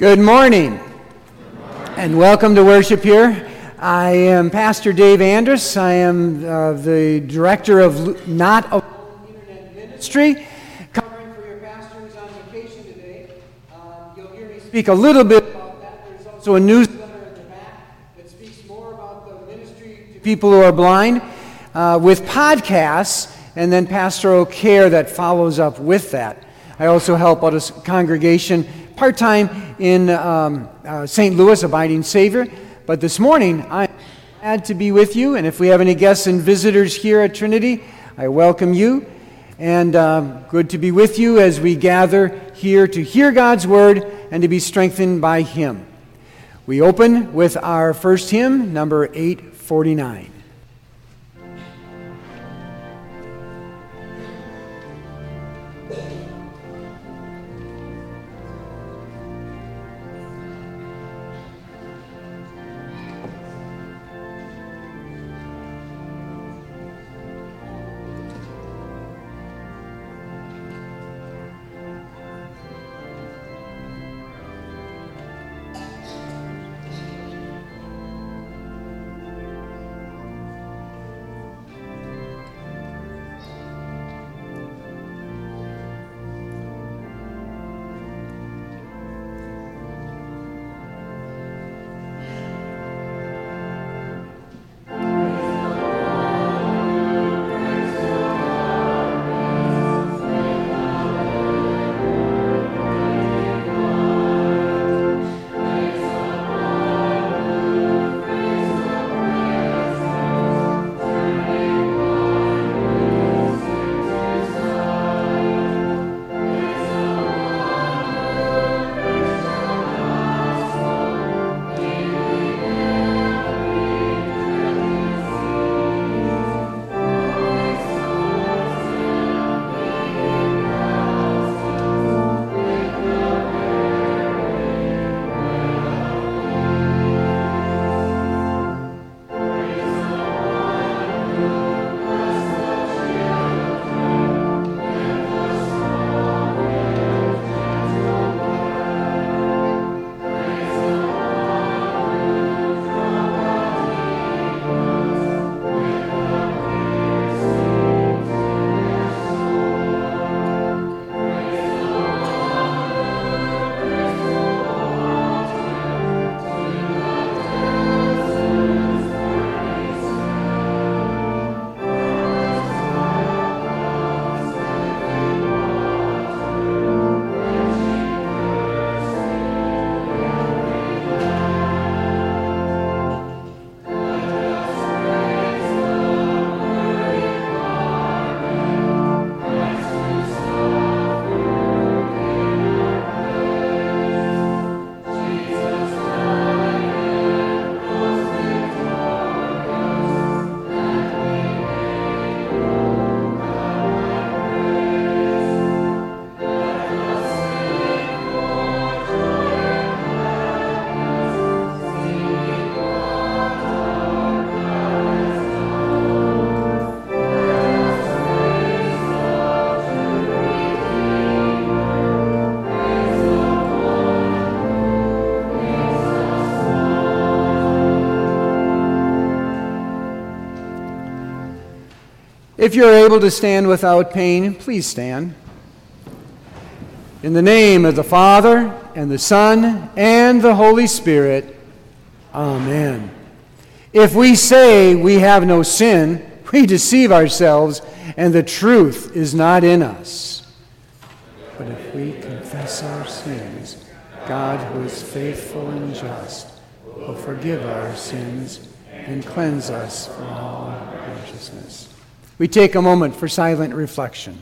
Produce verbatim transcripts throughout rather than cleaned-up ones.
Good morning, and welcome to worship here. I am Pastor Dave Andrus. I am uh, the director of Not Alone Internet Ministry, covering for your pastor who's on vacation today. Um, you'll hear me speak a little bit about that. There's also a newsletter in the back that speaks more about the ministry to people who are blind, uh, with podcasts, and then pastoral care that follows up with that. I also help out a congregation part-time in um, uh, Saint Louis, Abiding Savior. But this morning, I'm glad to be with you. And if we have any guests and visitors here at Trinity, I welcome you. And um, good to be with you as we gather here to hear God's Word and to be strengthened by Him. We open with our first hymn, number eight forty-nine. If you're able to stand without pain, please stand. In the name of the Father, and the Son, and the Holy Spirit, Amen. If we say we have no sin, we deceive ourselves, and the truth is not in us. But if we confess our sins, God, who is faithful and just, will forgive our sins and cleanse us from all unrighteousness. We take a moment for silent reflection.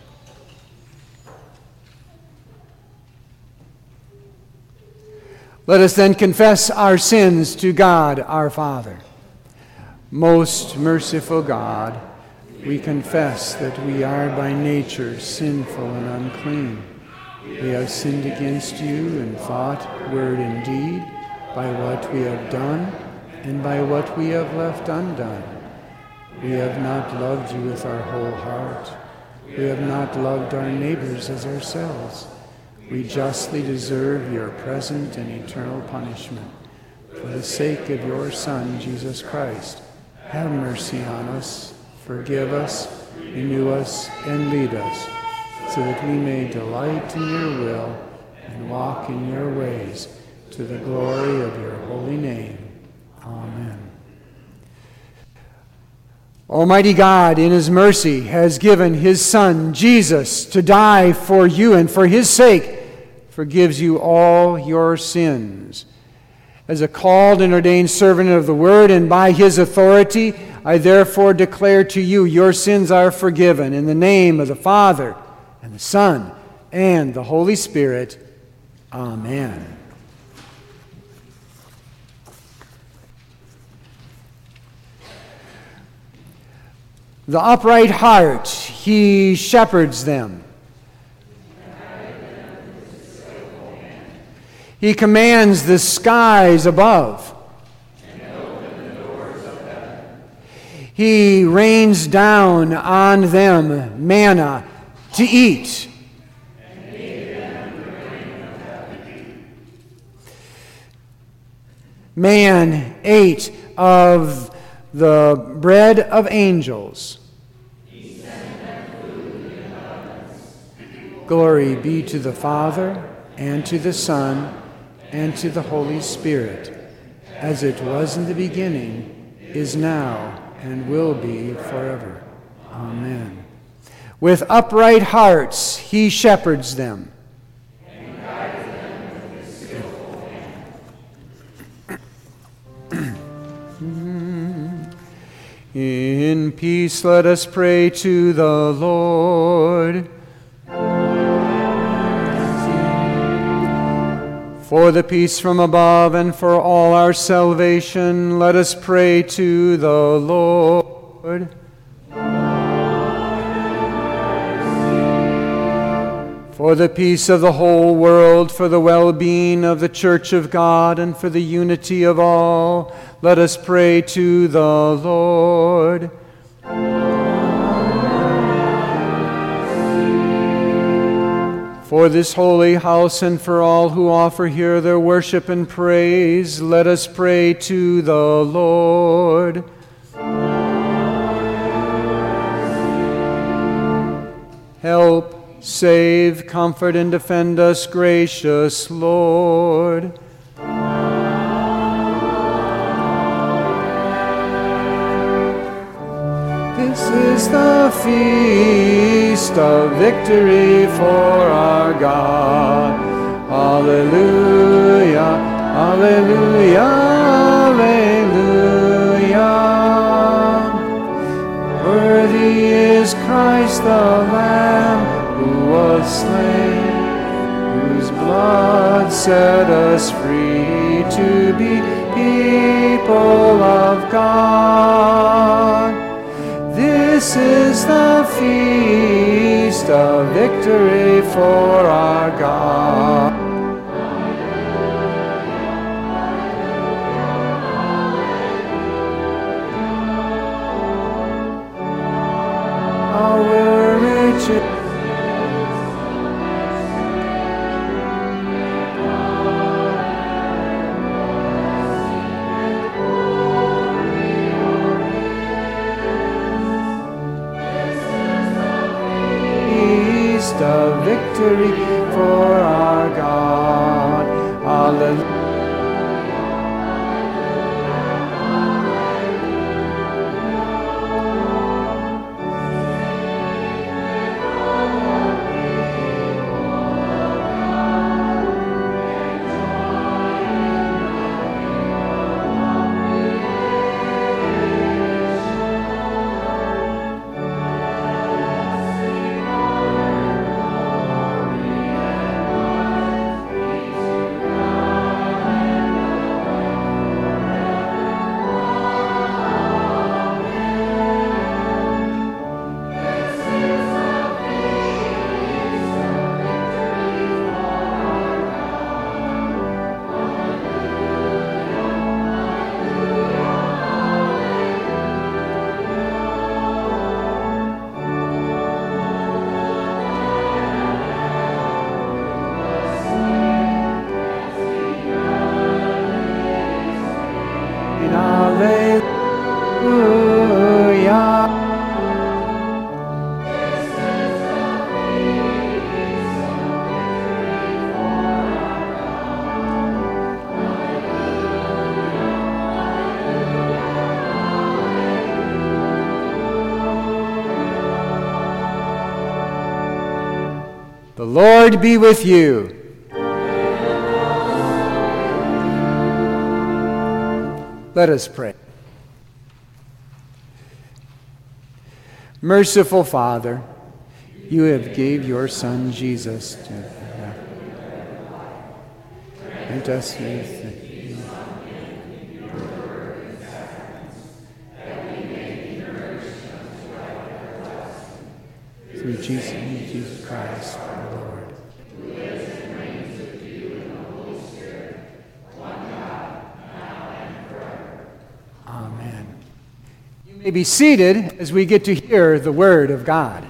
Let us then confess our sins to God our Father. Most merciful God, we confess that we are by nature sinful and unclean. We have sinned against you in thought, word, and deed, by what we have done and by what we have left undone. We have not loved you with our whole heart. We have not loved our neighbors as ourselves. we justly deserve your present and eternal punishment. For the sake of your Son, Jesus Christ, have mercy on us, forgive us, renew us, and lead us, so that we may delight in your will and walk in your ways, to the glory of your holy name. Amen. Almighty God, in his mercy, has given his Son, Jesus, to die for you, and for his sake forgives you all your sins. As a called and ordained servant of the Word, and by his authority, I therefore declare to you, your sins are forgiven. In the name of the Father, and the Son, and the Holy Spirit. Amen. The upright heart, he shepherds them. He commands the skies above. He rains down on them manna to eat. Man ate of the bread of angels. Glory be to the Father, and to the Son, and to the Holy Spirit, as it was in the beginning, is now, and will be forever. Amen. With upright hearts he shepherds them. In peace let us pray to the Lord. For the peace from above and for all our salvation, let us pray to the Lord. For the peace of the whole world, for the well-being of the Church of God, and for the unity of all, let us pray to the Lord. For this holy house and for all who offer here their worship and praise, let us pray to the Lord. Help, save, comfort, and defend us, gracious Lord. This is the feast of victory for our God. Alleluia, alleluia, alleluia. Worthy is Christ the Lamb who was slain, whose blood set us free to be people of God. This is the feast of victory for our God. Our riches of victory for our God. Hallelujah. Lord be with you. Let us pray. Merciful Father, you have gave your Son Jesus to grant us faith through Jesus, Jesus Christ, our Lord. Who lives and reigns with you in the Holy Spirit, one God, now and forever. Amen. You may be seated as we get to hear the Word of God.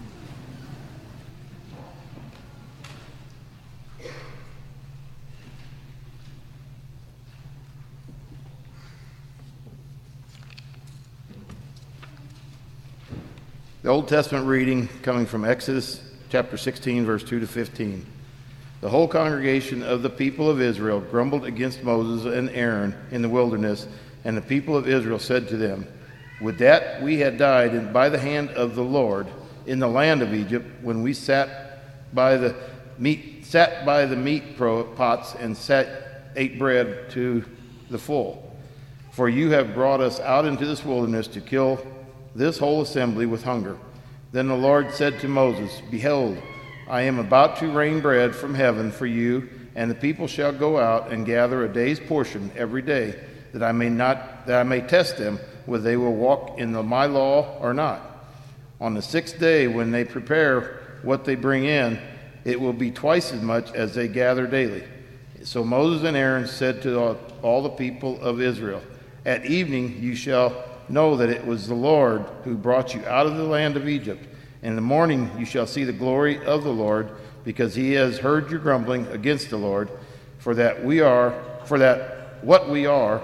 The Old Testament reading coming from Exodus chapter sixteen, verse two to fifteen. The whole congregation of the people of Israel grumbled against Moses and Aaron in the wilderness, and the people of Israel said to them, "Would that we had died in, by the hand of the Lord in the land of Egypt, when we sat by the meat, sat by the meat pots and sat, ate bread to the full. For you have brought us out into this wilderness to kill this whole assembly with hunger." Then the Lord said to Moses, "Behold, I am about to rain bread from heaven for you, and the people shall go out and gather a day's portion every day, that I may not that I may test them whether they will walk in the, my law or not. On the sixth day, when they prepare what they bring in, it will be twice as much as they gather daily." So Moses and Aaron said to all, all the people of Israel, "At evening you shall know that it was the Lord who brought you out of the land of Egypt. In the morning you shall see the glory of the Lord, because he has heard your grumbling against the Lord, for that we are, for that what we are,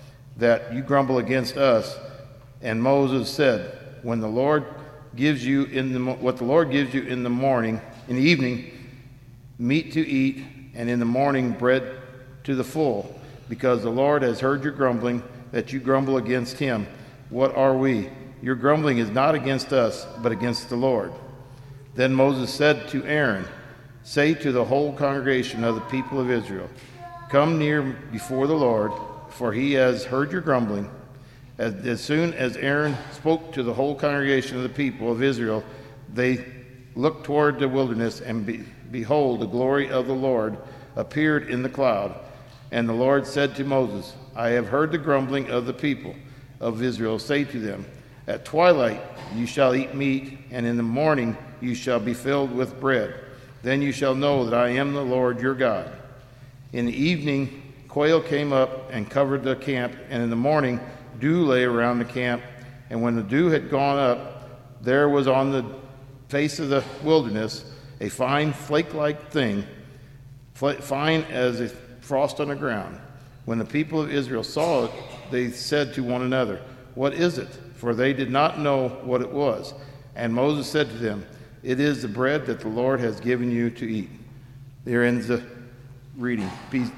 that you grumble against us." And Moses said, "When the Lord gives you in the what the Lord gives you in the morning, in the evening, meat to eat, and in the morning bread to the full, because the Lord has heard your grumbling, that you grumble against him. What are we? Your grumbling is not against us, but against the Lord." Then Moses said to Aaron, "Say to the whole congregation of the people of Israel, come near before the Lord, for he has heard your grumbling." As, as soon as Aaron spoke to the whole congregation of the people of Israel, they looked toward the wilderness, and be, behold, the glory of the Lord appeared in the cloud. And the Lord said to Moses, "I have heard the grumbling of the people of Israel. Say to them, at twilight you shall eat meat, and in the morning you shall be filled with bread. Then you shall know that I am the Lord your God." In the evening quail came up and covered the camp, and in the morning dew lay around the camp. And when the dew had gone up, there was on the face of the wilderness a fine flake-like thing, fine as a frost on the ground. When the people of Israel saw it, they said to one another, "What is it?" For they did not know what it was. And Moses said to them, "It is the bread that the Lord has given you to eat." There ends the reading. Peace.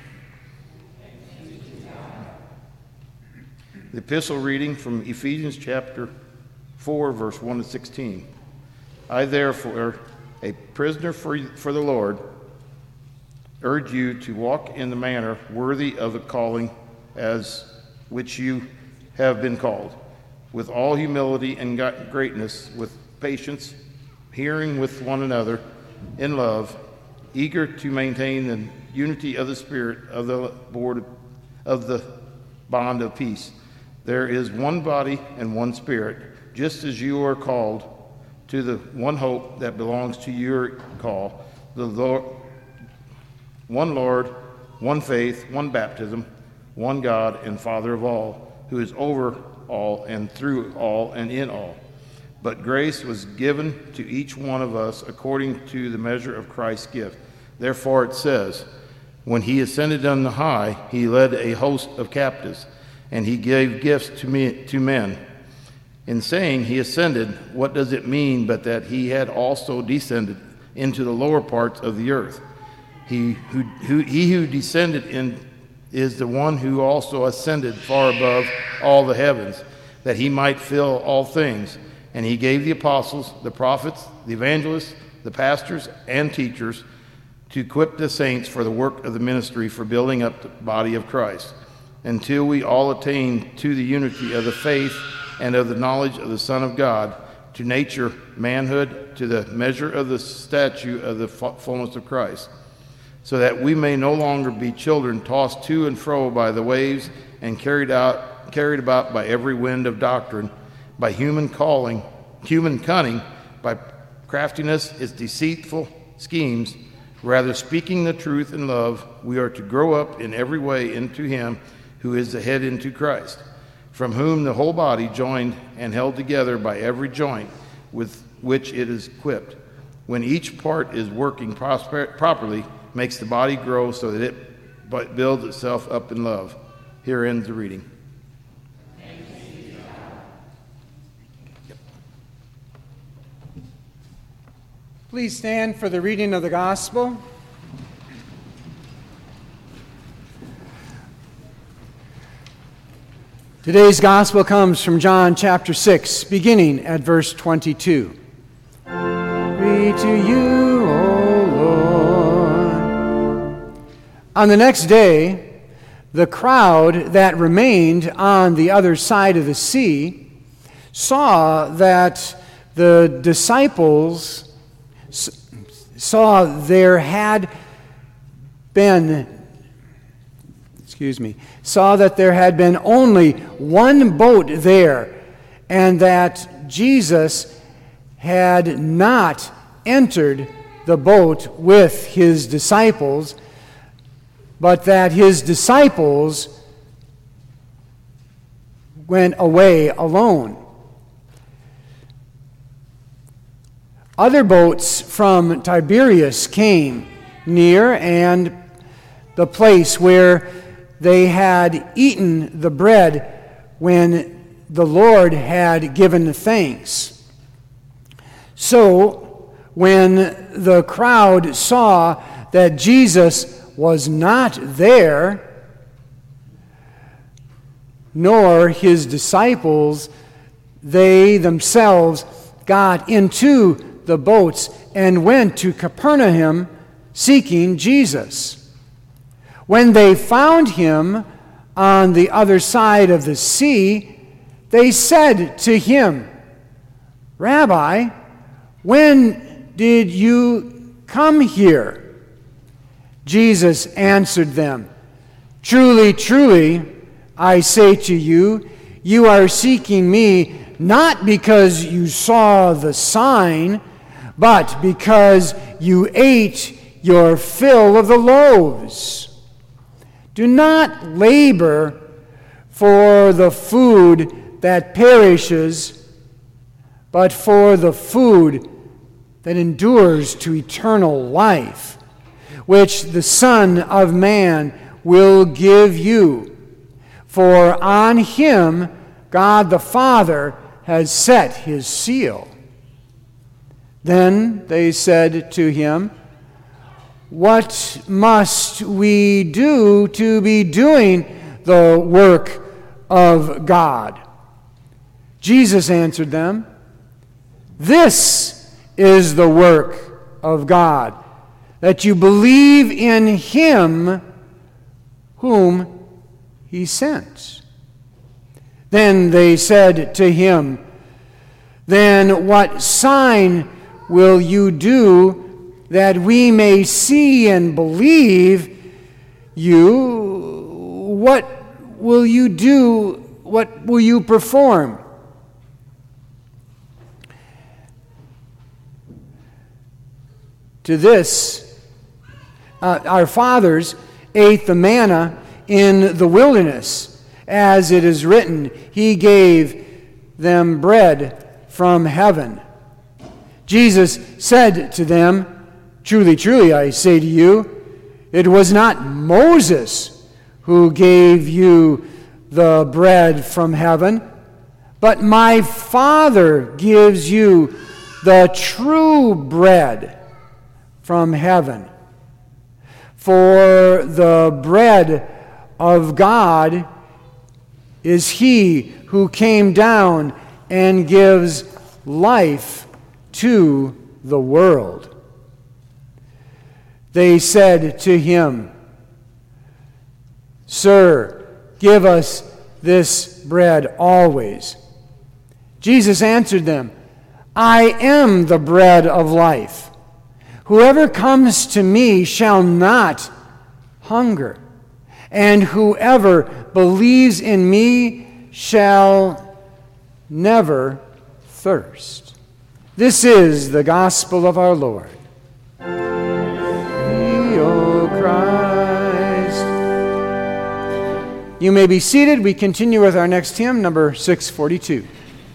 The epistle reading from Ephesians chapter four, verse one to sixteen. I therefore, a prisoner for, for the Lord, urge you to walk in the manner worthy of the calling as which you have been called, with all humility and greatness, with patience, hearing with one another in love, eager to maintain the unity of the Spirit of the board of the bond of peace. There is one body and one Spirit, just as you are called to the one hope that belongs to your call, the Lord, one Lord, one faith, one baptism, one God and Father of all, who is over all and through all and in all. But grace was given to each one of us according to the measure of Christ's gift. Therefore it says, when he ascended on the high, he led a host of captives, and he gave gifts to me, to men. In saying he ascended, what does it mean but that he had also descended into the lower parts of the earth? He who, who, he who descended in is the one who also ascended far above all the heavens, that he might fill all things. And he gave the apostles, the prophets, the evangelists, the pastors and teachers, to equip the saints for the work of the ministry, for building up the body of Christ, until we all attain to the unity of the faith and of the knowledge of the Son of God, to nature, manhood, to the measure of the stature of the fullness of Christ, so that we may no longer be children tossed to and fro by the waves and carried out, carried about by every wind of doctrine, by human calling, human cunning, by craftiness, its deceitful schemes. Rather, speaking the truth in love, we are to grow up in every way into Him who is the head, into Christ, from whom the whole body, joined and held together by every joint with which it is equipped, when each part is working prosper- properly, makes the body grow so that it builds itself up in love. Here ends the reading. Please stand for the reading of the gospel. Today's gospel comes from John chapter six, beginning at verse twenty-two. Glory to you, O Lord. On the next day, the crowd that remained on the other side of the sea saw that the disciples saw there had been, excuse me, saw that there had been only one boat there, and that Jesus had not entered the boat with his disciples, but that his disciples went away alone. Other boats from Tiberias came near, and the place where they had eaten the bread when the Lord had given thanks. So, when the crowd saw that Jesus was not there, nor his disciples, they themselves got into the boats and went to Capernaum seeking Jesus. When they found him on the other side of the sea, they said to him, "Rabbi, when did you come here?" Jesus answered them, "Truly, truly, I say to you, you are seeking me not because you saw the sign, but because you ate your fill of the loaves. Do not labor for the food that perishes, but for the food that endures to eternal life, which the Son of Man will give you. For on him God the Father has set his seal." Then they said to him, "What must we do to be doing the work of God?" Jesus answered them, "This is the work of God, that you believe in him whom he sent." Then they said to him, "Then what sign will you do that we may see and believe you? What will you do? What will you perform?" To this, uh, our fathers ate the manna in the wilderness, as it is written, "He gave them bread from heaven." Jesus said to them, "Truly, truly, I say to you, it was not Moses who gave you the bread from heaven, but my Father gives you the true bread from heaven. For the bread of God is he who came down and gives life to the world." They said to him, "Sir, give us this bread always." Jesus answered them, "I am the bread of life. Whoever comes to me shall not hunger, and whoever believes in me shall never thirst." This is the gospel of our Lord. Thee, O Christ. You may be seated. We continue with our next hymn, number six forty-two.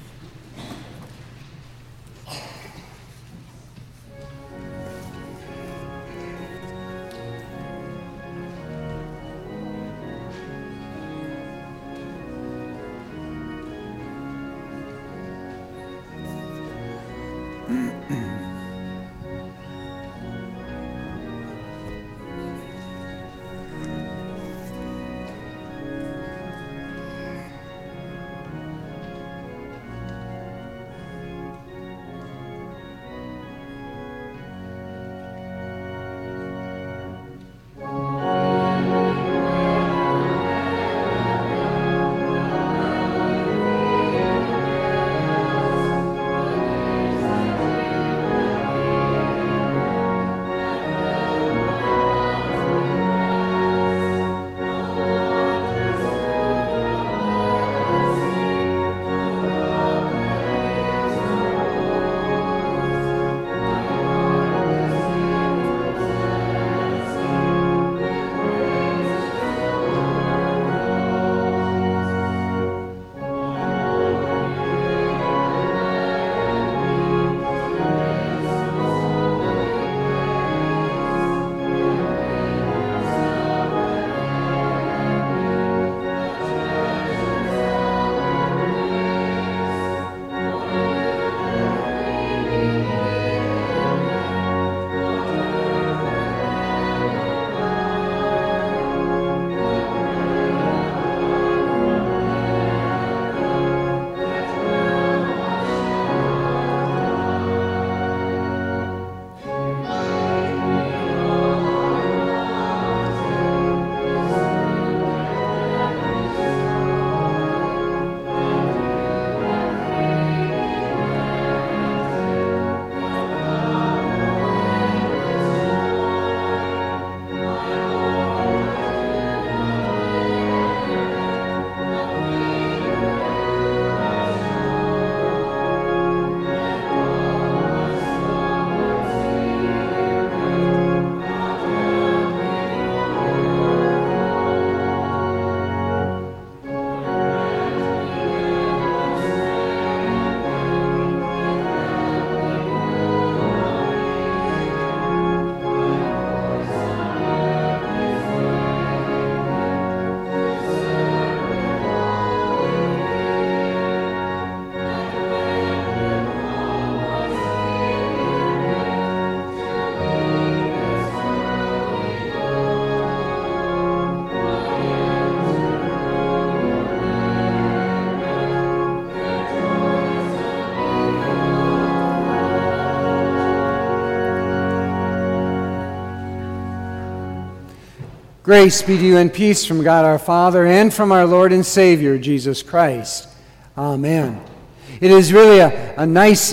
Grace be to you and peace from God our Father and from our Lord and Savior, Jesus Christ. Amen. It is really a, a nice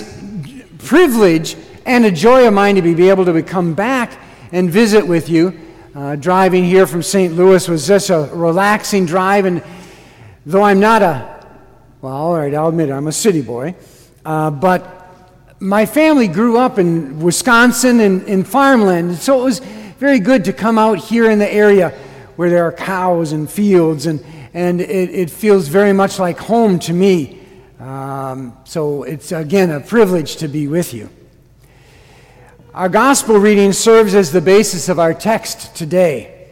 privilege and a joy of mine to be able to come back and visit with you. Uh, driving here from Saint Louis was just a relaxing drive, and though I'm not a, well, all right, I'll admit it, I'm a city boy, uh, but my family grew up in Wisconsin and in farmland, so it was very good to come out here in the area where there are cows and fields, and, and it, it feels very much like home to me. Um, so it's, again, a privilege to be with you. Our gospel reading serves as the basis of our text today.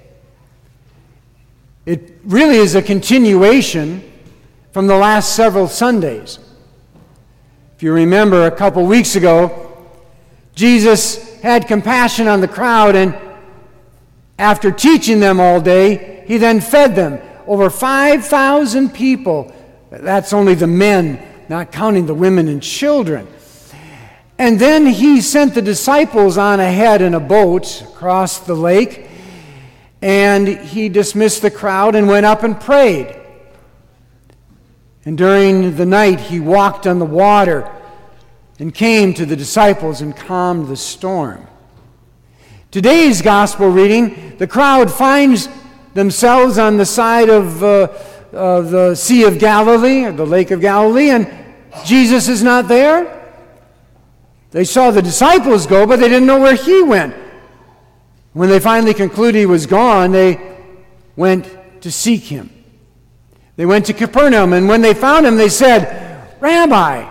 It really is a continuation from the last several Sundays. If you remember, a couple weeks ago, Jesus had compassion on the crowd, and after teaching them all day, he then fed them. Over five thousand people. That's only the men, not counting the women and children. And then he sent the disciples on ahead in a boat across the lake, and he dismissed the crowd and went up and prayed. And during the night he walked on the water and came to the disciples and calmed the storm. Today's gospel reading, the crowd finds themselves on the side of, uh, of the Sea of Galilee, or the Lake of Galilee, and Jesus is not there. They saw the disciples go, but they didn't know where he went. When they finally concluded he was gone, they went to seek him. They went to Capernaum, and when they found him, they said, "Rabbi,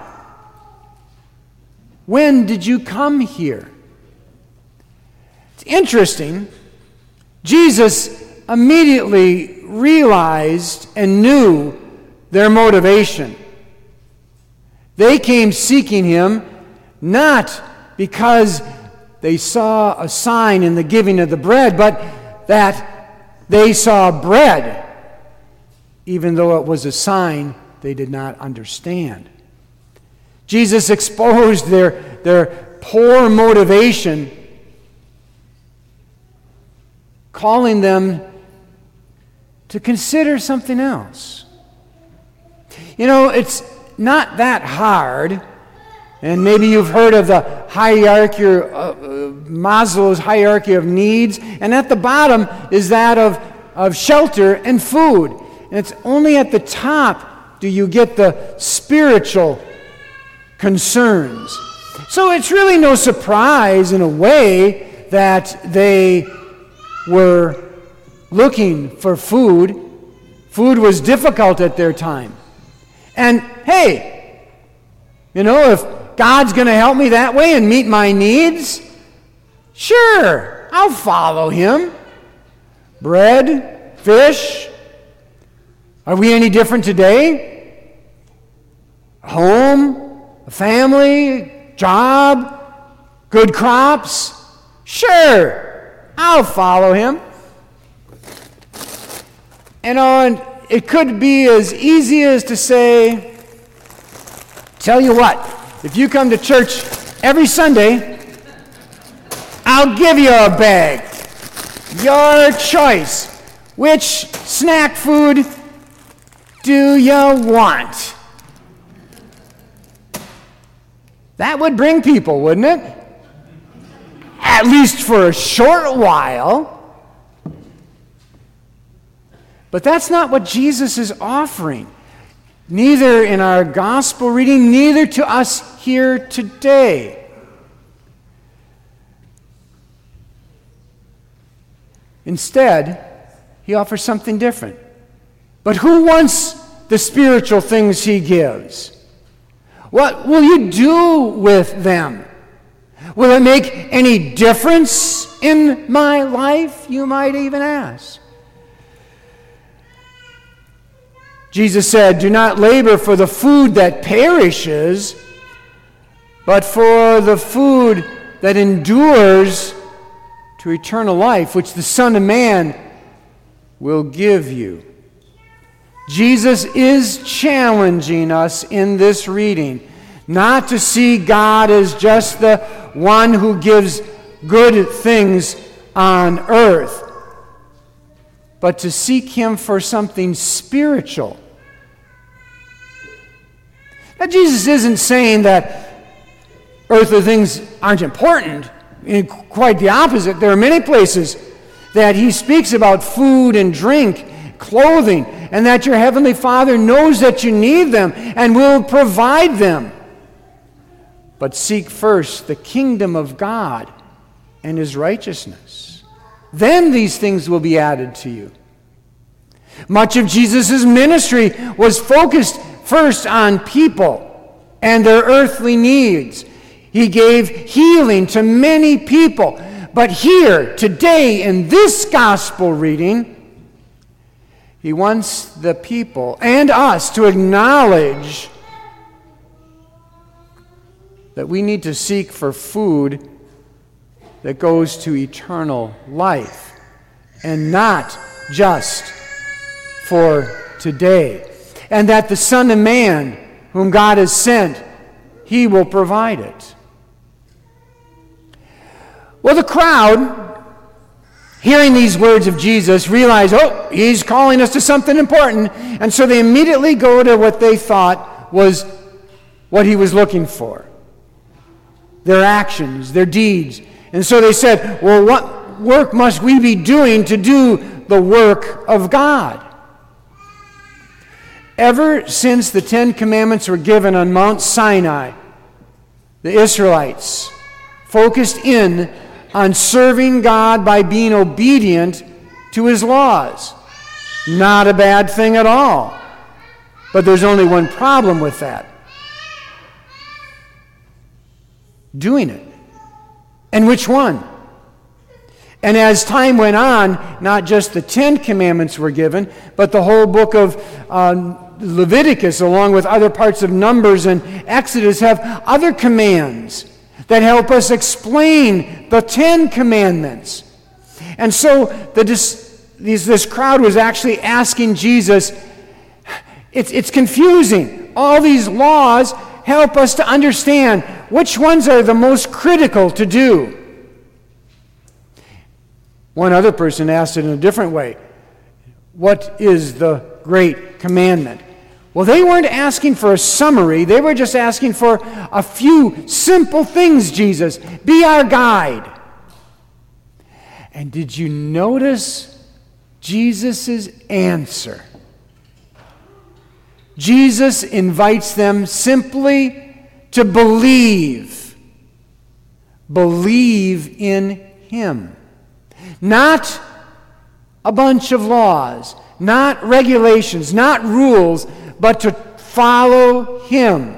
when did you come here?" It's interesting. Jesus immediately realized and knew their motivation. They came seeking him not because they saw a sign in the giving of the bread, but that they saw bread, even though it was a sign they did not understand. Jesus exposed their, their poor motivation, calling them to consider something else. You know, it's not that hard. And maybe you've heard of the hierarchy, uh, uh, Maslow's hierarchy of needs. And at the bottom is that of, of shelter and food. And it's only at the top do you get the spiritual concerns. So it's really no surprise in a way that they were looking for food. Food was difficult at their time. And hey, you know, if God's going to help me that way and meet my needs, sure, I'll follow him. Bread, fish. Are we any different today? A home, a family, job, good crops. Sure, I'll follow him. And on, it could be as easy as to say, tell you what, if you come to church every Sunday, I'll give you a bag. Your choice. Which snack food do you want? That would bring people, wouldn't it? At least for a short while. But that's not what Jesus is offering. Neither in our gospel reading, neither to us here today. Instead, he offers something different. But who wants the spiritual things he gives? What will you do with them? Will it make any difference in my life, you might even ask? Jesus said, "Do not labor for the food that perishes, but for the food that endures to eternal life, which the Son of Man will give you." Jesus is challenging us in this reading not to see God as just the one who gives good things on earth, but to seek him for something spiritual. Now, Jesus isn't saying that earthly things aren't important. In quite the opposite. There are many places that he speaks about food and drink, clothing, and that your heavenly Father knows that you need them and will provide them. But seek first the kingdom of God and his righteousness. Then these things will be added to you. Much of Jesus' ministry was focused first on people and their earthly needs. He gave healing to many people. But here, today, in this gospel reading, he wants the people and us to acknowledge that we need to seek for food that goes to eternal life and not just for today. And that the Son of Man, whom God has sent, he will provide it. Well, the crowd, hearing these words of Jesus, realize, oh, he's calling us to something important. And so they immediately go to what they thought was what he was looking for. Their actions, their deeds. And so they said, well, what work must we be doing to do the work of God? Ever since the Ten Commandments were given on Mount Sinai, the Israelites focused in on serving God by being obedient to his laws. Not a bad thing at all. But there's only one problem with that. Doing it. And which one? And as time went on, not just the Ten Commandments were given, but the whole book of uh, Leviticus, along with other parts of Numbers and Exodus, have other commands that help us explain the Ten Commandments. And so the, this, this crowd was actually asking Jesus, it's, it's confusing. All these laws help us to understand which ones are the most critical to do. One other person asked it in a different way. What is the great commandment? Well, they weren't asking for a summary. They were just asking for a few simple things, Jesus. Be our guide. And did you notice Jesus' answer? Jesus invites them simply to believe. Believe in him. Not a bunch of laws, not regulations, not rules, but to follow him.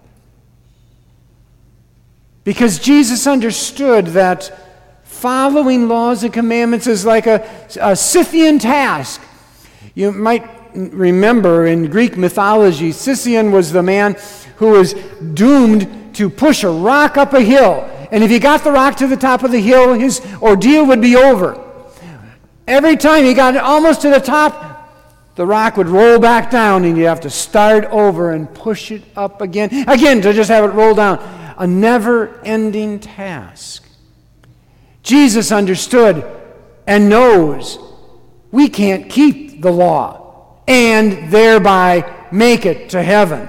Because Jesus understood that following laws and commandments is like a, a Scythian task. You might remember in Greek mythology, Scythian was the man who was doomed to push a rock up a hill. And if he got the rock to the top of the hill, his ordeal would be over. Every time he got almost to the top, the rock would roll back down, and you'd have to start over and push it up again. Again, to just have it roll down. A never-ending task. Jesus understood and knows we can't keep the law and thereby make it to heaven.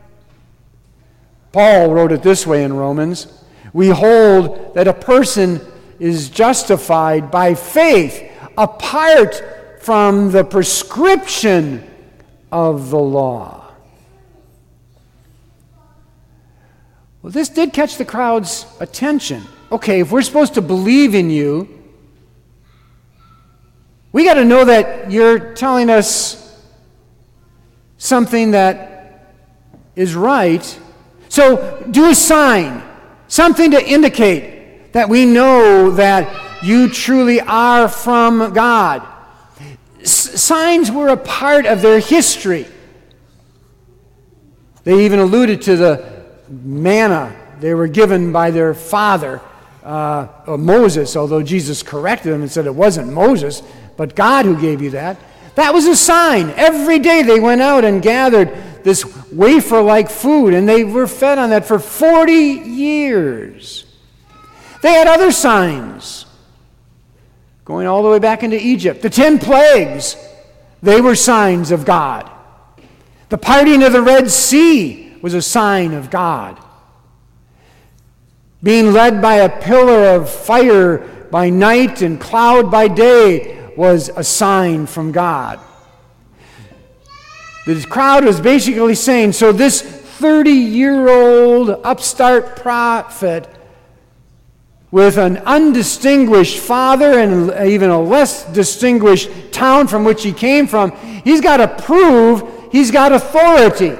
Paul wrote it this way in Romans. We hold that a person is justified by faith apart from the prescription of the law. Well, this did catch the crowd's attention. Okay, if we're supposed to believe in you, we got to know that you're telling us something that is right. So do a sign. Something to indicate that we know that you truly are from God. S- signs were a part of their history. They even alluded to the manna they were given by their father, uh, Moses, although Jesus corrected them and said it wasn't Moses, but God who gave you that. That was a sign. Every day they went out and gathered this wafer-like food, and they were fed on that for forty years. They had other signs, going all the way back into Egypt. The ten plagues, they were signs of God. The parting of the Red Sea was a sign of God. Being led by a pillar of fire by night and cloud by day was a sign from God. The crowd was basically saying, so this thirty-year-old upstart prophet with an undistinguished father and even a less distinguished town from which he came from, he's got to prove he's got authority.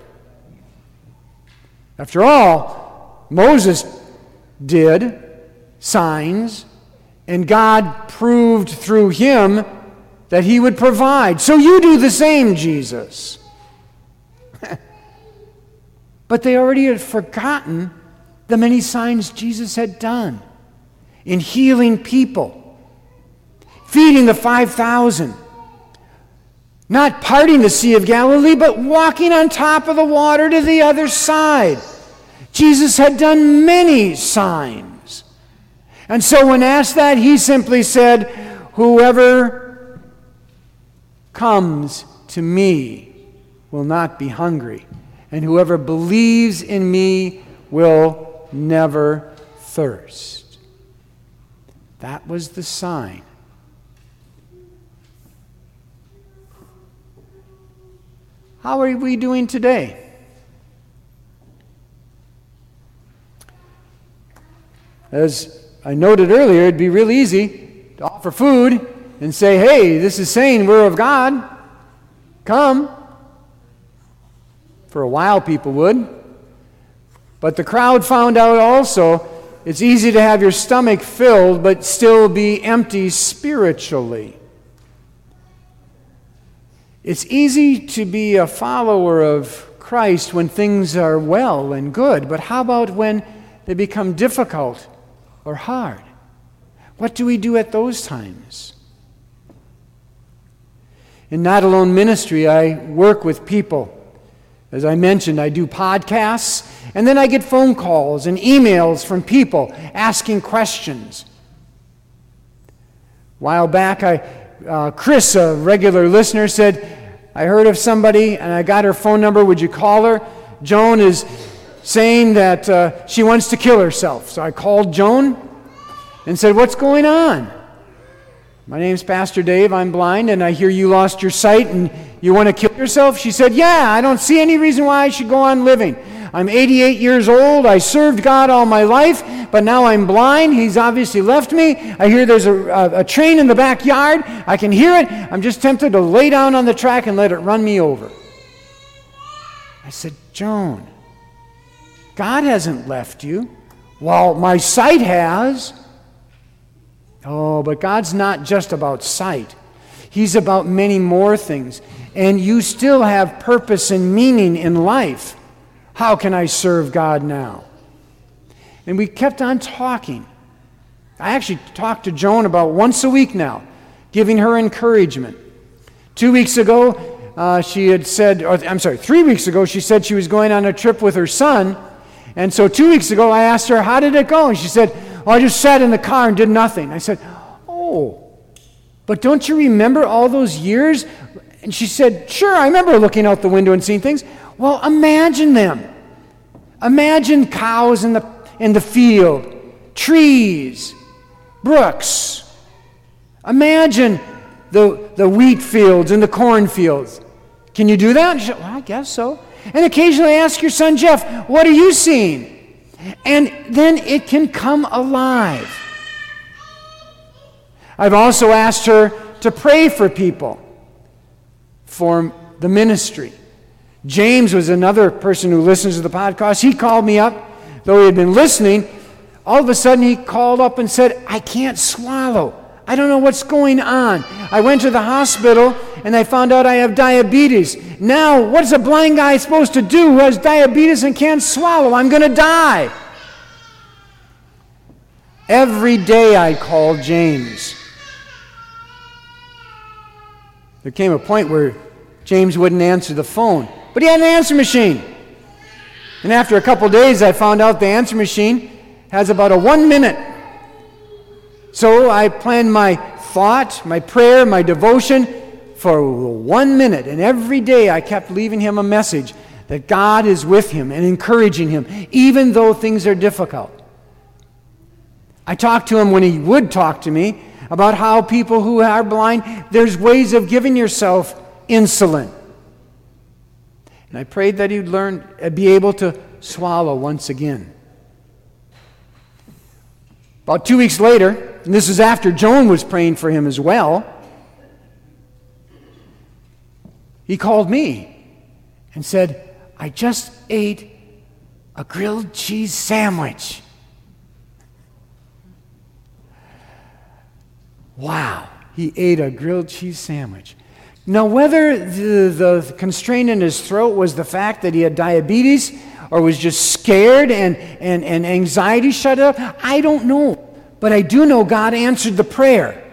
After all, Moses did signs, and God proved through him that he would provide. So you do the same, Jesus. But they already had forgotten the many signs Jesus had done in healing people, feeding the five thousand, not parting the Sea of Galilee, but walking on top of the water to the other side. Jesus had done many signs. And so when asked that, he simply said, whoever comes to me will not be hungry, and whoever believes in me will never thirst. That was the sign. How are we doing today? As I noted earlier, it'd be real easy to offer food and say, hey, this is saying we're of God. Come. For a while people would. But the crowd found out also it's easy to have your stomach filled but still be empty spiritually. It's easy to be a follower of Christ when things are well and good, but how about when they become difficult or hard? What do we do at those times? In Not Alone Ministry, I work with people. As I mentioned, I do podcasts, and then I get phone calls and emails from people asking questions. A while back, I, uh, Chris, a regular listener, said, I heard of somebody, and I got her phone number. Would you call her? Joan is saying that uh, she wants to kill herself. So I called Joan and said, what's going on? My name's Pastor Dave. I'm blind, and I hear you lost your sight, and you want to kill yourself? She said, yeah, I don't see any reason why I should go on living. I'm eighty-eight years old. I served God all my life, but now I'm blind. He's obviously left me. I hear there's a, a, a train in the backyard. I can hear it. I'm just tempted to lay down on the track and let it run me over. I said, Joan, God hasn't left you. Well, my sight has. Oh, but God's not just about sight. He's about many more things. And you still have purpose and meaning in life. How can I serve God now? And we kept on talking. I actually talk to Joan about once a week now, giving her encouragement. Two weeks ago, uh, she had said, or I'm sorry, three weeks ago, she said she was going on a trip with her son. And so two weeks ago, I asked her, how did it go? And she said, oh, I just sat in the car and did nothing. I said, oh, but don't you remember all those years? And she said, sure, I remember looking out the window and seeing things. Well, imagine them. Imagine cows in the, in the field, trees, brooks. Imagine the, the wheat fields and the corn fields. Can you do that? She said, well, I guess so. And occasionally ask your son, Jeff, what are you seeing? And then it can come alive. I've also asked her to pray for people for the ministry. James was another person who listens to the podcast. He called me up, though he had been listening. All of a sudden he called up and said, I can't swallow. I don't know what's going on. I went to the hospital and I found out I have diabetes. Now, what's a blind guy supposed to do who has diabetes and can't swallow? I'm going to die. Every day I called James. There came a point where James wouldn't answer the phone, but he had an answer machine. And after a couple days, I found out the answer machine has about a one minute. So I planned my thought, my prayer, my devotion for one minute. And every day I kept leaving him a message that God is with him and encouraging him, even though things are difficult. I talked to him when he would talk to me about how people who are blind, there's ways of giving yourself insulin. And I prayed that he'd learn, be able to swallow once again. About two weeks later, and this is after Joan was praying for him as well, he called me and said, I just ate a grilled cheese sandwich. Wow, he ate a grilled cheese sandwich. Now, whether the, the constraint in his throat was the fact that he had diabetes or was just scared and, and, and anxiety shut up, I don't know. But I do know God answered the prayer.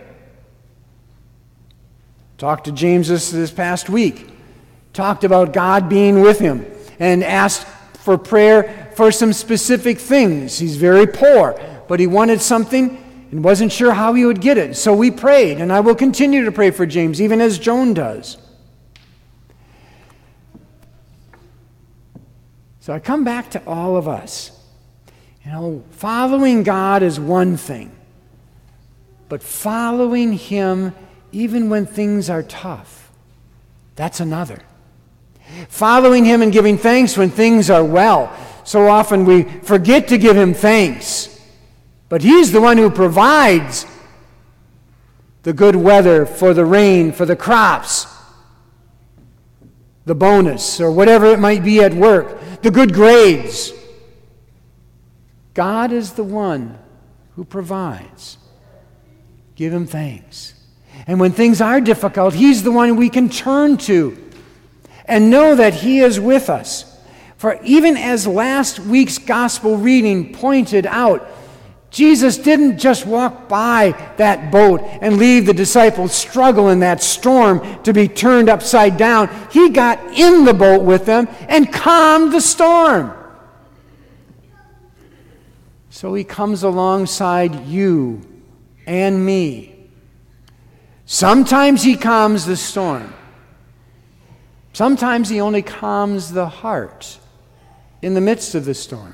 Talked to James this, this past week. Talked about God being with him and asked for prayer for some specific things. He's very poor, but he wanted something and wasn't sure how he would get it. So we prayed, and I will continue to pray for James, even as Joan does. So I come back to all of us. You know, following God is one thing, but following Him even when things are tough, that's another. Following Him and giving thanks when things are well. So often we forget to give Him thanks. But He's the one who provides the good weather for the rain, for the crops, the bonus, or whatever it might be at work, the good grades. God is the one who provides. Give Him thanks. And when things are difficult, He's the one we can turn to and know that He is with us. For even as last week's gospel reading pointed out, Jesus didn't just walk by that boat and leave the disciples struggle in that storm to be turned upside down. He got in the boat with them and calmed the storm. So He comes alongside you and me. Sometimes He calms the storm. Sometimes He only calms the heart in the midst of the storm.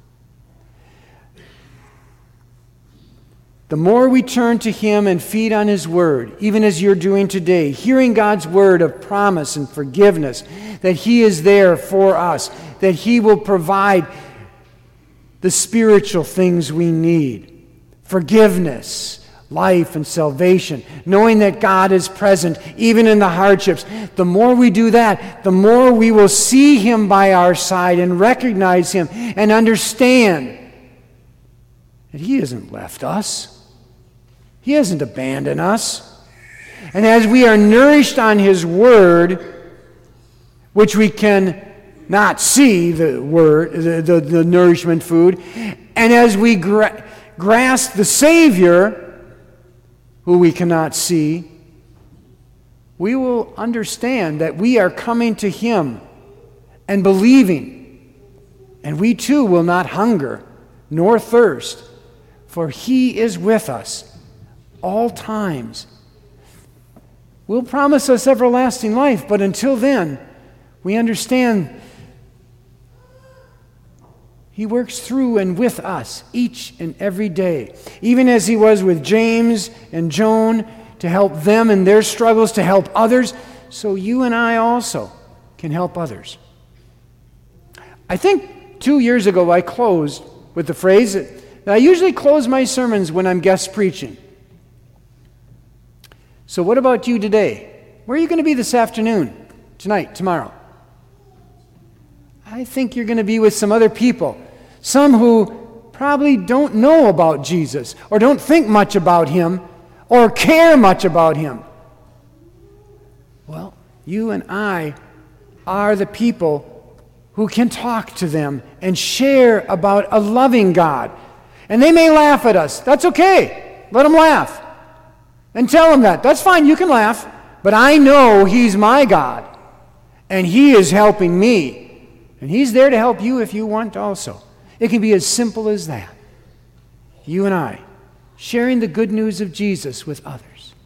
The more we turn to Him and feed on His Word, even as you're doing today, hearing God's Word of promise and forgiveness, that He is there for us, that He will provide the spiritual things we need, forgiveness, life, and salvation, knowing that God is present even in the hardships. The more we do that, the more we will see Him by our side and recognize Him and understand that He hasn't left us. He hasn't abandoned us. And as we are nourished on His Word, which we can not see, the word, the, the, the nourishment food, and as we gra- grasp the Savior, who we cannot see, we will understand that we are coming to Him and believing, and we too will not hunger nor thirst, for He is with us all times. Will promise us everlasting life, but until then, we understand He works through and with us each and every day, even as He was with James and Joan to help them in their struggles, to help others, so you and I also can help others. I think two years ago I closed with the phrase that I usually close my sermons when I'm guest preaching. So what about you today? Where are you going to be this afternoon, tonight, tomorrow? I think you're going to be with some other people, some who probably don't know about Jesus or don't think much about Him or care much about Him. Well, you and I are the people who can talk to them and share about a loving God. And they may laugh at us. That's okay. Let them laugh. And tell them that. That's fine. You can laugh. But I know He's my God. And He is helping me. And He's there to help you if you want also. It can be as simple as that. You and I, sharing the good news of Jesus with others.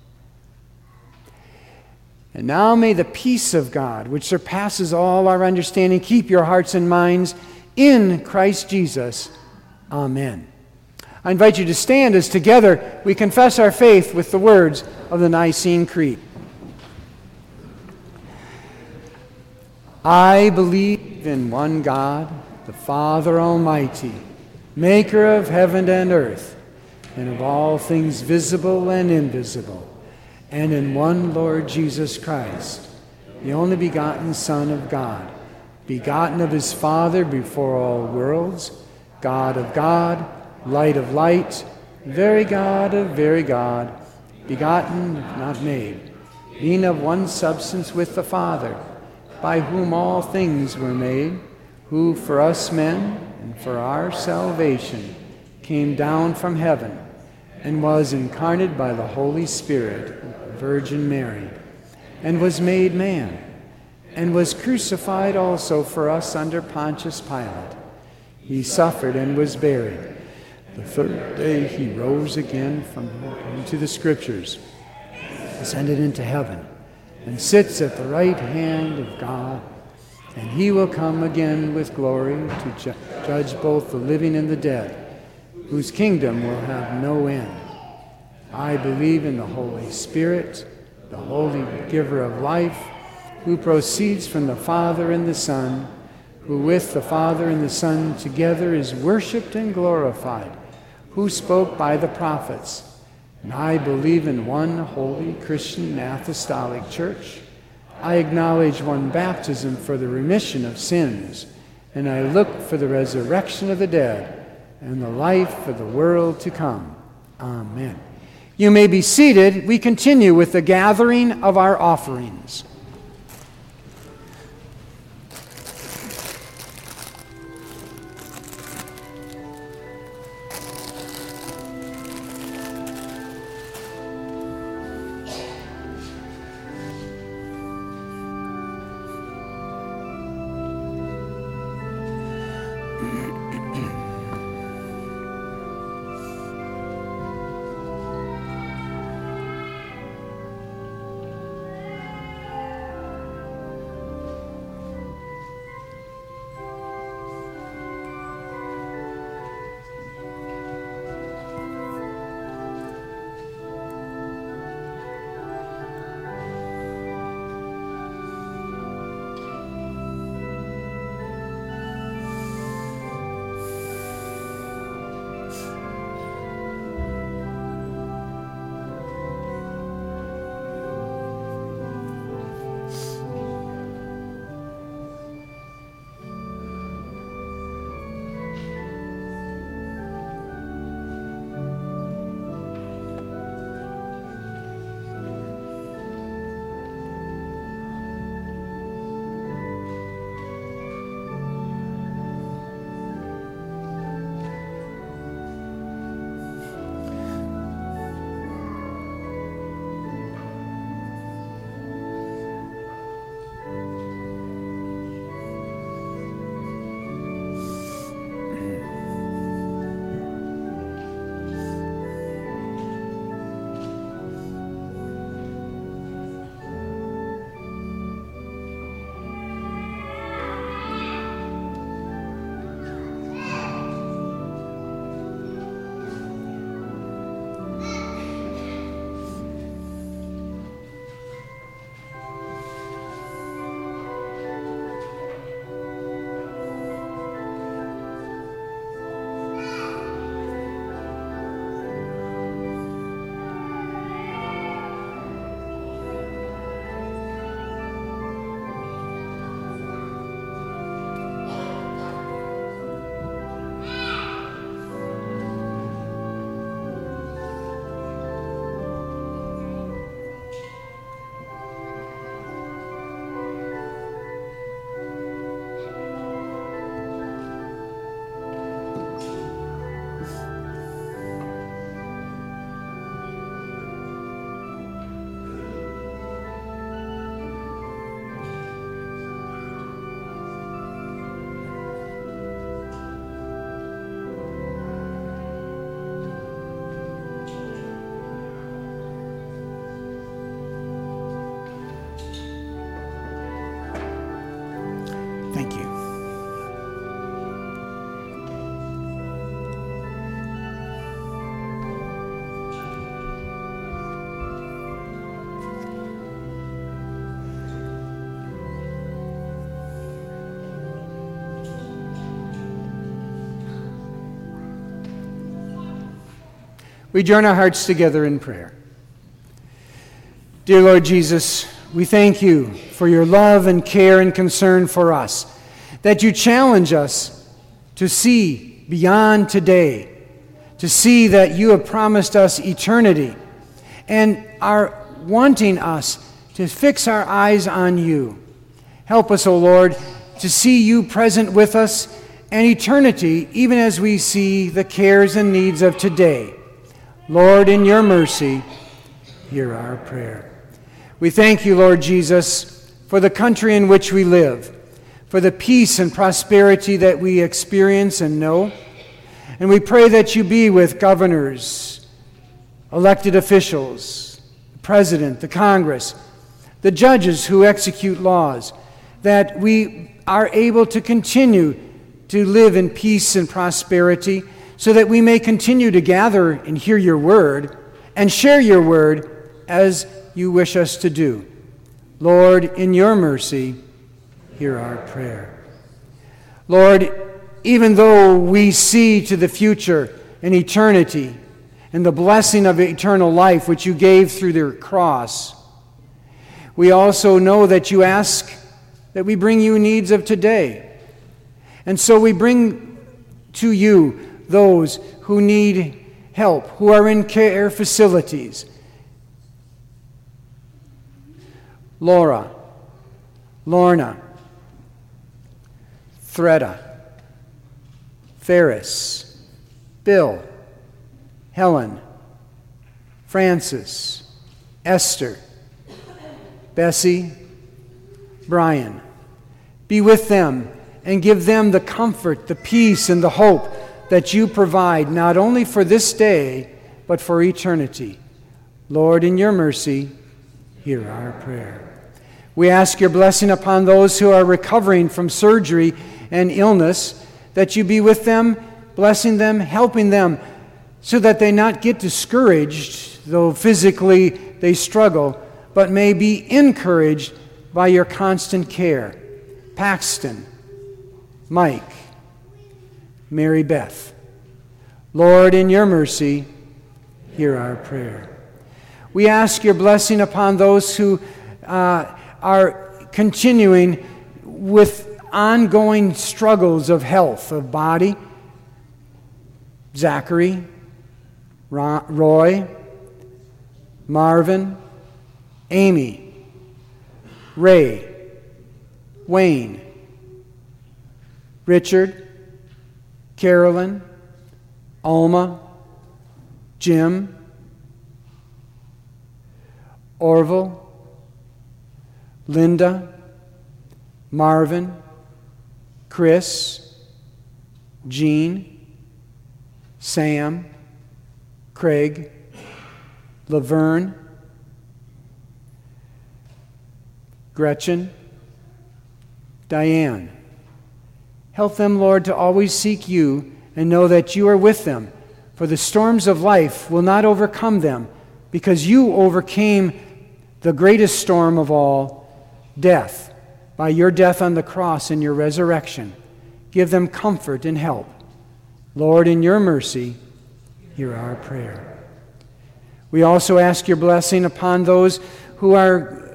And now may the peace of God, which surpasses all our understanding, keep your hearts and minds in Christ Jesus. Amen. I invite you to stand as together we confess our faith with the words of the Nicene Creed. I believe in one God, the Father Almighty, maker of heaven and earth, and of all things visible and invisible, and in one Lord Jesus Christ, the only begotten Son of God, begotten of His Father before all worlds, God of God, light of light, very God of very God, begotten, not made, being of one substance with the Father, by whom all things were made, who for us men and for our salvation came down from heaven and was incarnate by the Holy Spirit, Virgin Mary, and was made man, and was crucified also for us under Pontius Pilate. He suffered and was buried. The third day he rose again from into the Scriptures, ascended into heaven, and sits at the right hand of God. And he will come again with glory to ju- judge both the living and the dead, whose kingdom will have no end. I believe in the Holy Spirit, the holy giver of life, who proceeds from the Father and the Son, who with the Father and the Son together is worshipped and glorified, who spoke by the prophets. And I believe in one holy Christian apostolic church. I acknowledge one baptism for the remission of sins, and I look for the resurrection of the dead and the life of the world to come. Amen. You may be seated. We continue with the gathering of our offerings. Thank you. We join our hearts together in prayer. Dear Lord Jesus, we thank you for your love and care and concern for us, that you challenge us to see beyond today, to see that you have promised us eternity, and are wanting us to fix our eyes on you. Help us, O Lord, to see you present with us and eternity, even as we see the cares and needs of today. Lord, in your mercy, hear our prayer. We thank you, Lord Jesus, for the country in which we live, for the peace and prosperity that we experience and know, And we pray that you be with governors, elected officials, the president, the Congress, the judges who execute laws, that we are able to continue to live in peace and prosperity, so that we may continue to gather and hear your word and share your word as you wish us to do. Lord, in your mercy, hear our prayer. Lord, even though we see to the future and eternity and the blessing of eternal life which you gave through the cross, we also know that you ask that we bring you needs of today. And so we bring to you those who need help, who are in care facilities. Laura, Lorna, Threda, Ferris, Bill, Helen, Francis, Esther, Bessie, Brian. Be with them and give them the comfort, the peace, and the hope that you provide not only for this day, but for eternity. Lord, in your mercy, hear our prayer. We ask your blessing upon those who are recovering from surgery and illness, that you be with them, blessing them, helping them, so that they not get discouraged, though physically they struggle, but may be encouraged by your constant care. Paxton, Mike, Mary Beth. Lord, in your mercy, hear our prayer. We ask your blessing upon those who uh, are continuing with ongoing struggles of health, of body. Zachary, Roy, Marvin, Amy, Ray, Wayne, Richard, Carolyn, Alma, Jim, Orville, Linda, Marvin, Chris, Jean, Sam, Craig, Laverne, Gretchen, Diane. Help them, Lord, to always seek you and know that you are with them. For the storms of life will not overcome them, because you overcame the greatest storm of all, death, by your death on the cross and your resurrection. Give them comfort and help. Lord, in your mercy, hear our prayer. We also ask your blessing upon those who are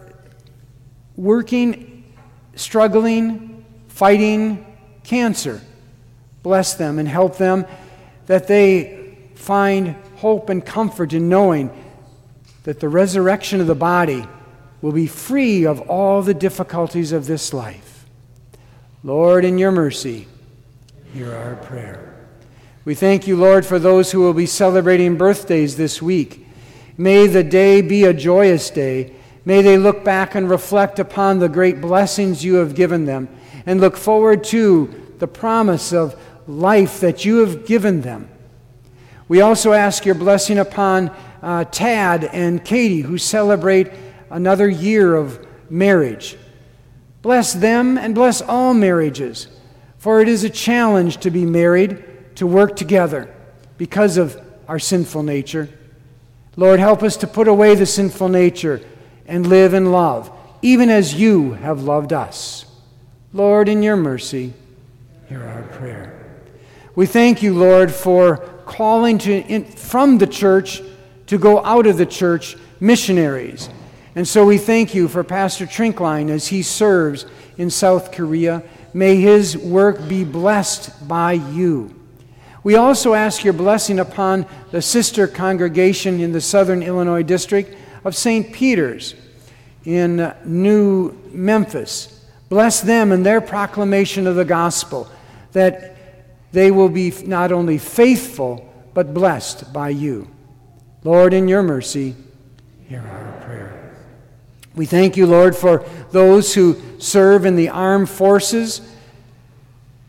working, struggling, fighting cancer. Bless them and help them that they find hope and comfort in knowing that the resurrection of the body will be free of all the difficulties of this life. Lord, in your mercy, hear our prayer. We thank you, Lord, for those who will be celebrating birthdays this week. May the day be a joyous day. May they look back and reflect upon the great blessings you have given them and look forward to the promise of life that you have given them. We also ask your blessing upon uh, Tad and Katie, who celebrate another year of marriage. Bless them and bless all marriages, for it is a challenge to be married, to work together because of our sinful nature. Lord, help us to put away the sinful nature and live in love, even as you have loved us. Lord, in your mercy, hear our prayer. We thank you, Lord, for calling to in, from the church to go out of the church missionaries. And so we thank you for Pastor Trinkline as he serves in South Korea. May his work be blessed by you. We also ask your blessing upon the sister congregation in the Southern Illinois district of Saint Peter's in New Memphis. Bless them in their proclamation of the gospel, that they will be not only faithful, but blessed by you. Lord, in your mercy, hear our prayer. We thank you, Lord, for those who serve in the armed forces,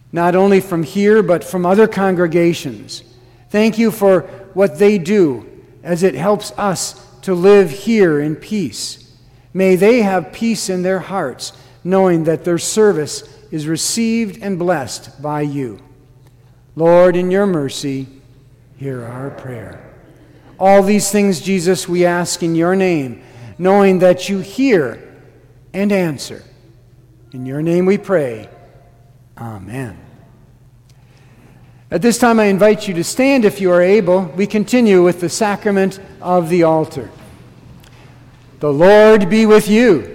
not only from here, but from other congregations. Thank you for what they do as it helps us to live here in peace. May they have peace in their hearts, knowing that their service is received and blessed by you. Lord, in your mercy, hear our prayer. All these things, Jesus, we ask in your name, knowing that you hear and answer. In your name we pray. Amen. At this time, I invite you to stand if you are able. We continue with the sacrament of the altar. The Lord be with you.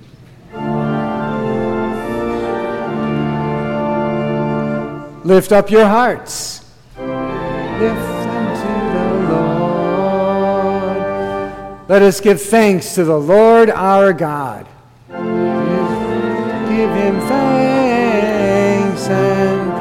Lift up your hearts. Lift them to the Lord. Let us give thanks to the Lord our God. Give him thanks and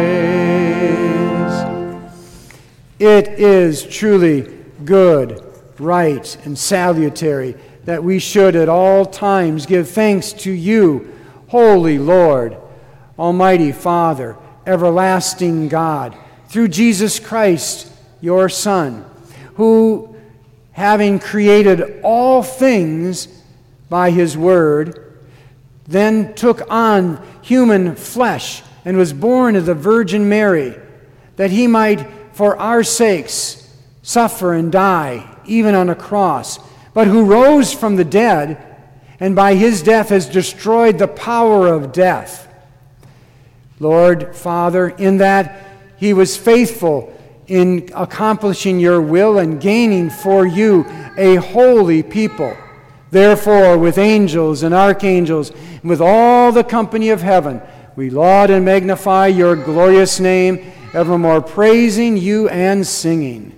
praise. It is truly good, right, and salutary that we should at all times give thanks to you, Holy Lord, Almighty Father, everlasting God, through Jesus Christ, your Son, who, having created all things by his word, then took on human flesh and was born of the Virgin Mary, that he might, for our sakes, suffer and die, even on a cross, but who rose from the dead, and by his death has destroyed the power of death. Lord, Father, in that he was faithful in accomplishing your will and gaining for you a holy people. Therefore, with angels and archangels, and with all the company of heaven, we laud and magnify your glorious name, evermore praising you and singing.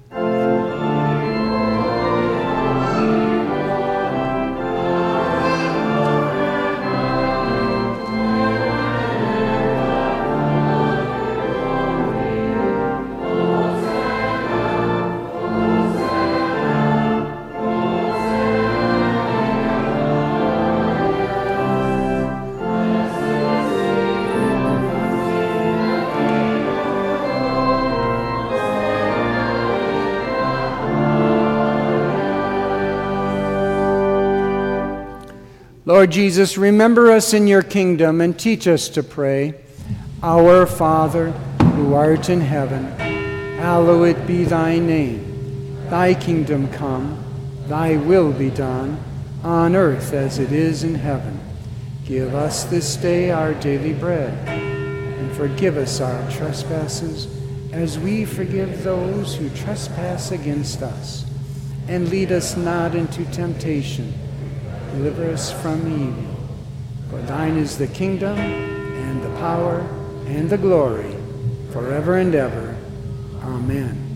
Lord Jesus, remember us in your kingdom and teach us to pray. Our Father, who art in heaven, hallowed be thy name. Thy kingdom come, thy will be done, on earth as it is in heaven. Give us this day our daily bread, and forgive us our trespasses, as we forgive those who trespass against us. And lead us not into temptation, deliver us from evil. For thine is the kingdom, and the power, and the glory, forever and ever. Amen.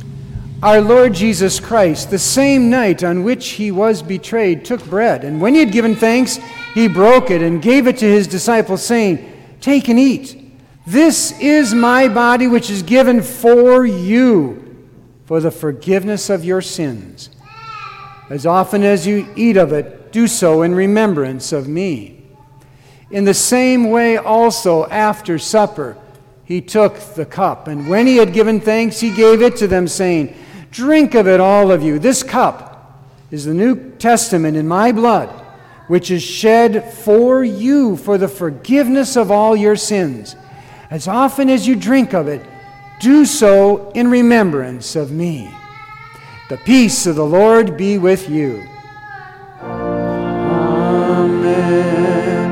Our Lord Jesus Christ, the same night on which he was betrayed, took bread, and when he had given thanks, he broke it and gave it to his disciples, saying, "Take and eat. This is my body, which is given for you, for the forgiveness of your sins. As often as you eat of it, do so in remembrance of me." In the same way also, after supper, he took the cup, and when he had given thanks, he gave it to them, saying, "Drink of it, all of you. This cup is the New Testament in my blood, which is shed for you for the forgiveness of all your sins. As often as you drink of it, do so in remembrance of me." The peace of the Lord be with you. Amen.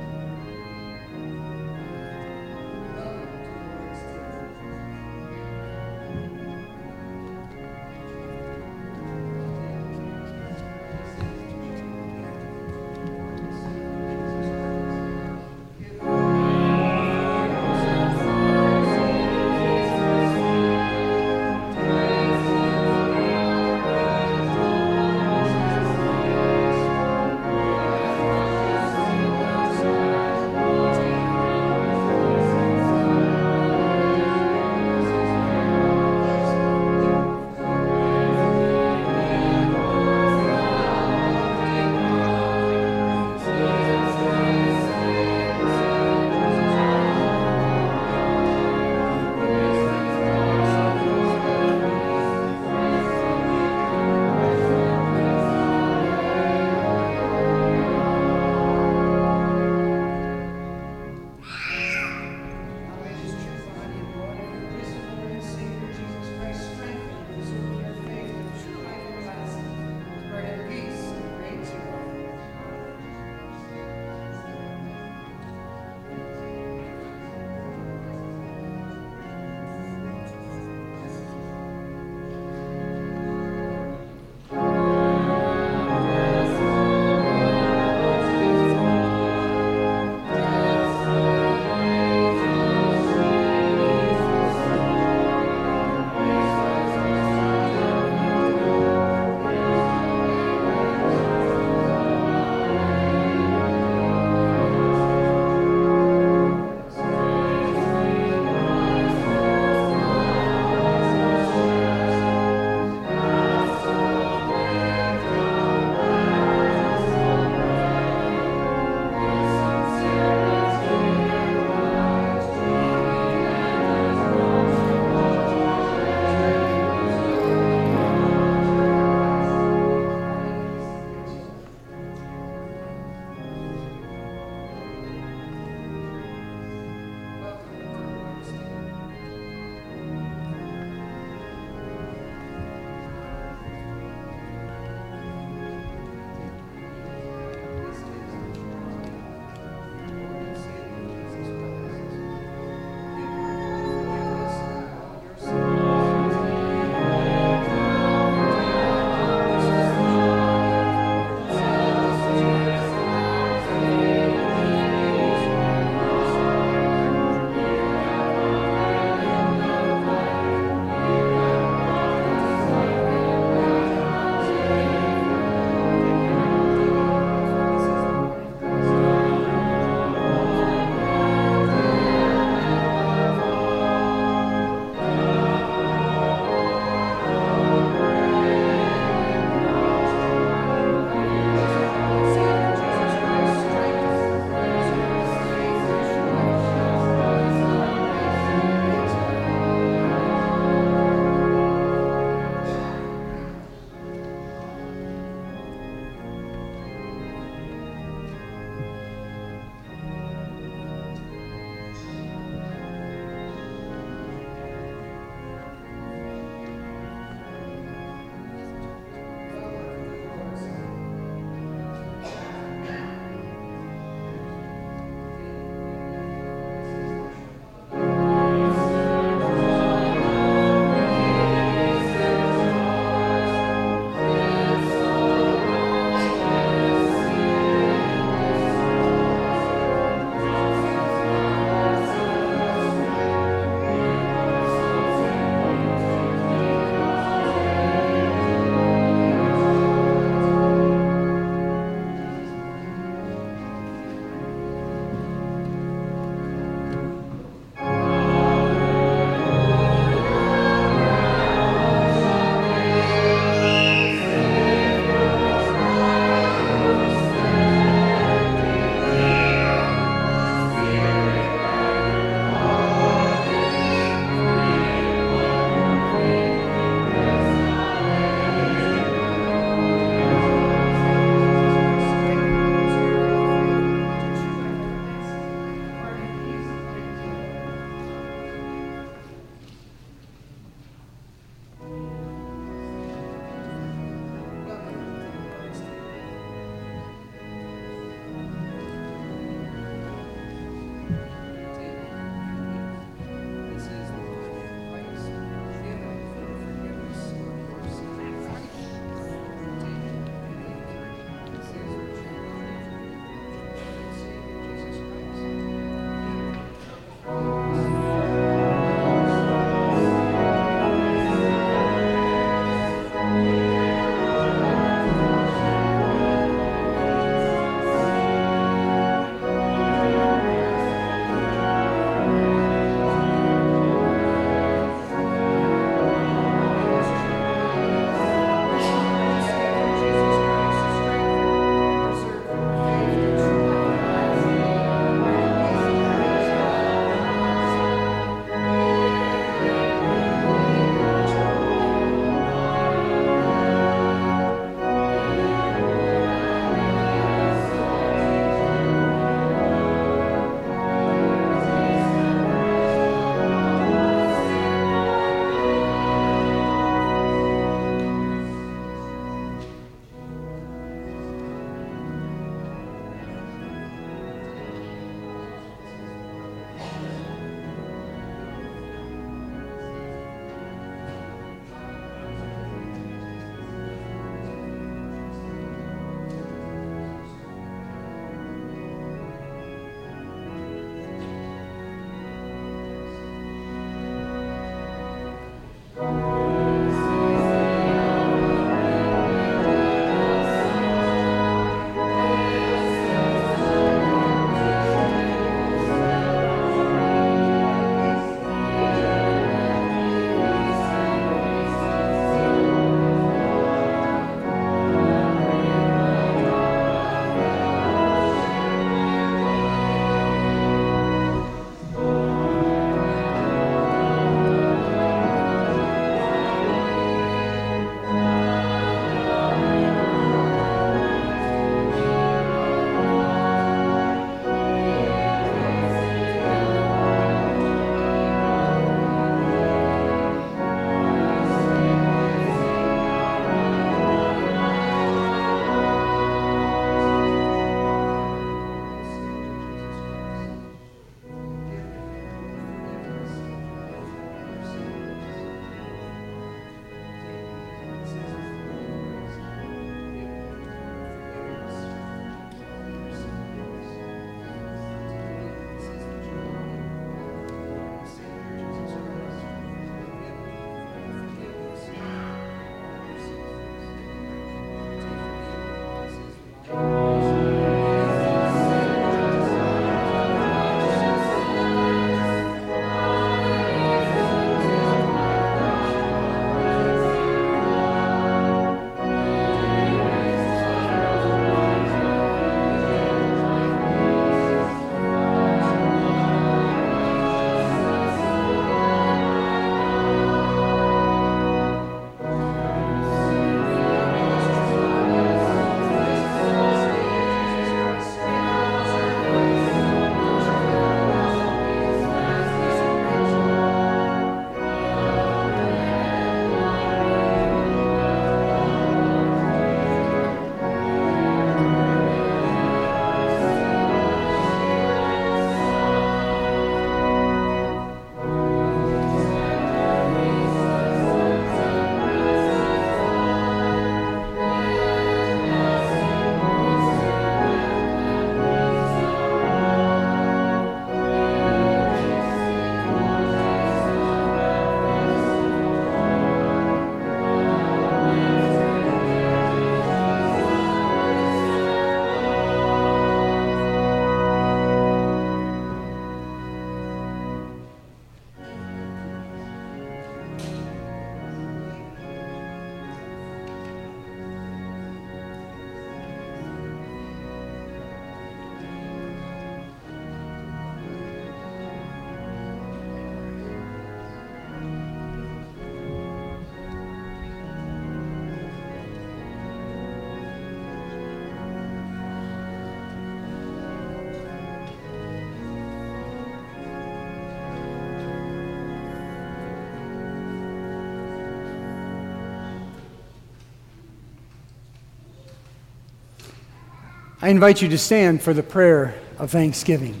I invite you to stand for the prayer of thanksgiving.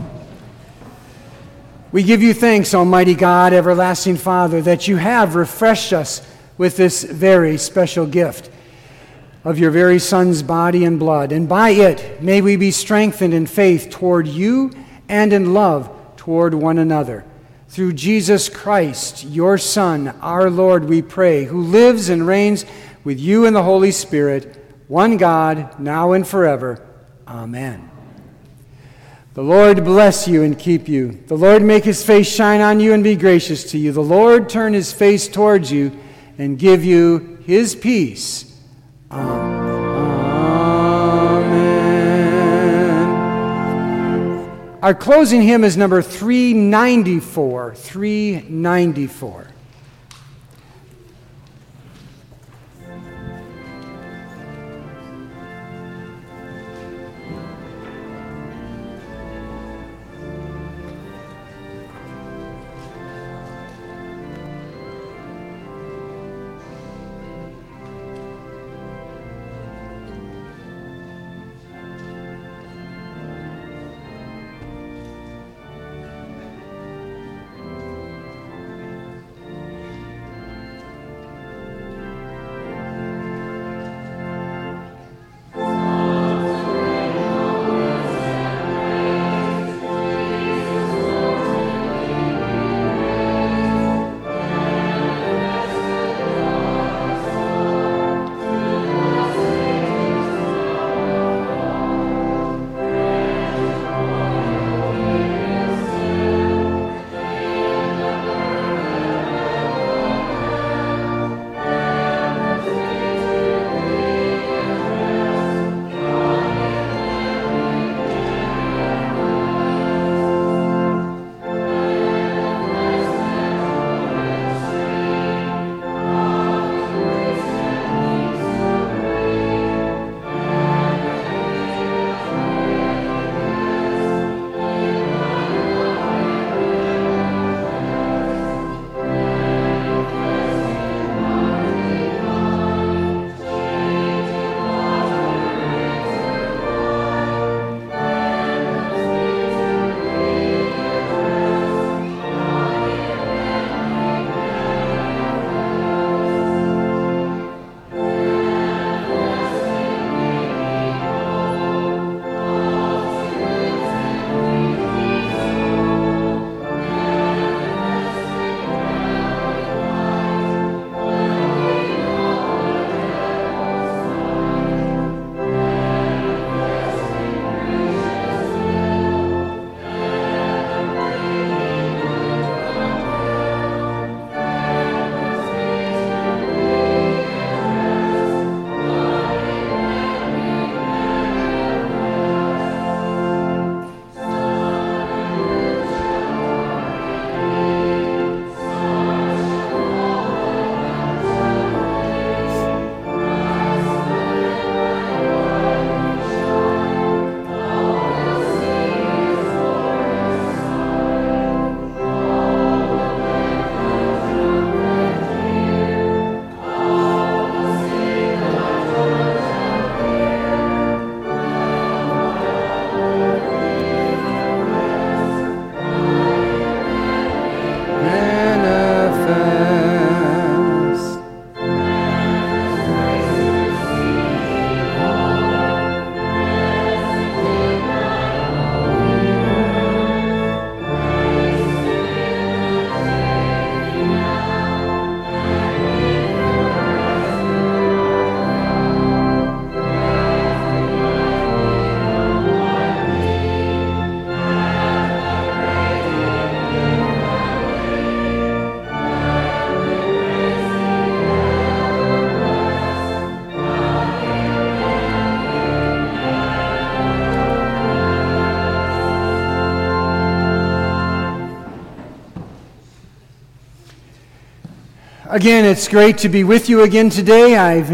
We give you thanks, Almighty God, everlasting Father, that you have refreshed us with this very special gift of your very Son's body and blood. And by it, may we be strengthened in faith toward you and in love toward one another. Through Jesus Christ, your Son, our Lord, we pray, who lives and reigns with you in the Holy Spirit, one God, now and forever. Amen. The Lord bless you and keep you. The Lord make his face shine on you and be gracious to you. The Lord turn his face towards you and give you his peace. Amen. Our closing hymn is number three ninety-four. three ninety-four. Again, it's great to be with you again today. I've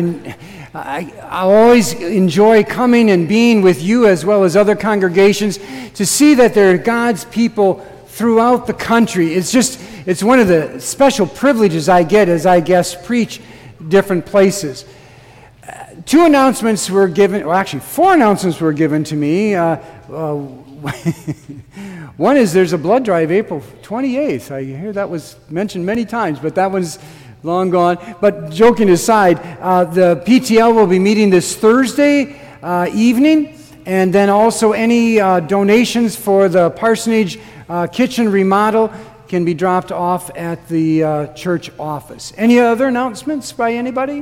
I, I always enjoy coming and being with you as well as other congregations to see that there are God's people throughout the country. It's just, it's one of the special privileges I get as I guest preach different places. two announcements were given, well, actually, four announcements were given to me. Uh, uh, one is there's a blood drive April twenty-eighth. I hear that was mentioned many times, but that one's long gone. But joking aside, uh, the P T L will be meeting this Thursday uh, evening, and then also any uh, donations for the parsonage uh, kitchen remodel can be dropped off at the uh, church office. Any other announcements by anybody?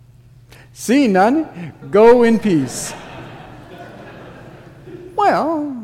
See none? Go in peace. Well,